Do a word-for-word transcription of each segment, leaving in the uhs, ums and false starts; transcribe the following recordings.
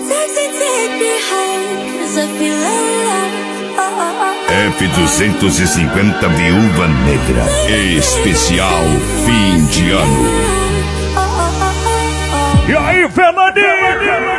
F duzentos e cinquenta Viúva Negra. Especial fim de ano. E aí, Fernandinho?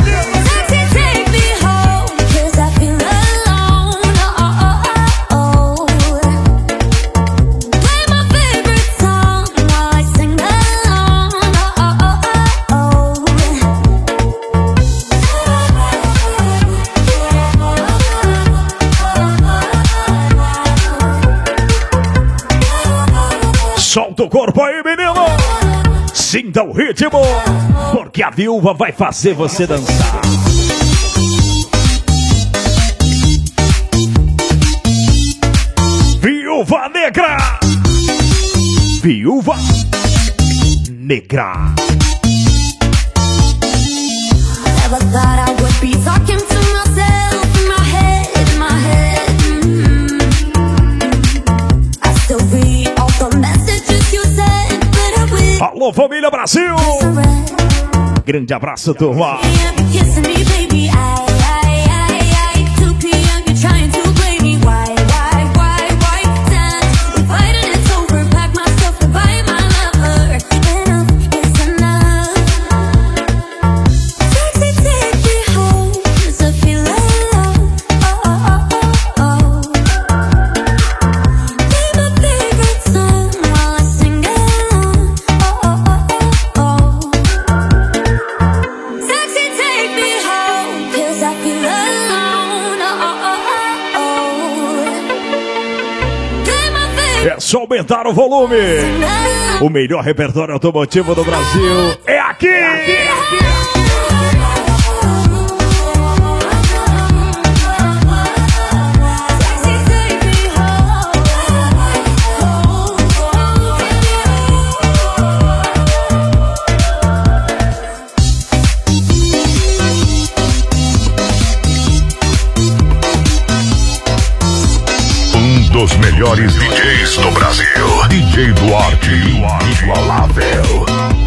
Solta o corpo aí, menino! Sinta o ritmo, porque a viúva vai fazer você dançar. Viúva Negra! Viúva Negra! Never thought I would be talking to myself in my head, in my head. Mm-hmm. I still read all the messages you sent, but I will. Alô, família Brasil! Grande abraço, turma! Kissing me, baby, I, I, I, I. two p m you're trying to blame me. Why, why, why, why? ten, we're fighting, it's over. Pack my stuff to buy my lover. Enough is enough. Sexy, take me home, 'cause I feel alone. Oh, oh, oh, oh, oh. Play my favorite song while I sing along. Oh, oh, oh, oh, oh. Sexy, take me home, 'cause I feel alone. Oh, oh, oh, oh, oh. Play my favorite É só aumentar o volume! song. O melhor repertório automotivo do Brasil é aqui! É aqui, é aqui. Sexy, take me home. Um dos melhores D Js do Brasil. D J Duarte, inigualável.